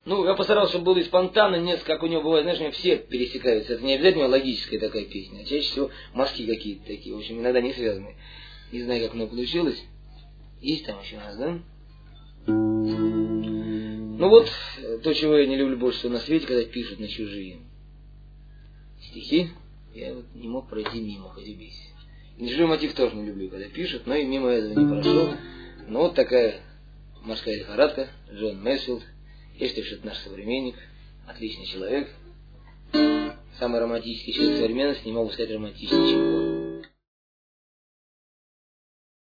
Ну, я постарался, чтобы было и спонтанно, несколько, как у него бывает, знаешь, у него все пересекаются. Это не обязательно логическая такая песня, а чаще всего мазки какие-то такие, в общем, иногда не связанные. Не знаю, как оно получилось. Есть там еще у нас, да? Ну вот, то, чего я не люблю больше всего на свете, когда пишут на чужие стихи, я вот не мог пройти мимо, хоть и бейся. И чужой мотив тоже не люблю, когда пишут, но и мимо этого не прошел. Но вот такая морская лихорадка, Джон Месфилд. Я считаю, что это наш современник, отличный человек. Самый романтический человек современности, не могу сказать романтичнее, чем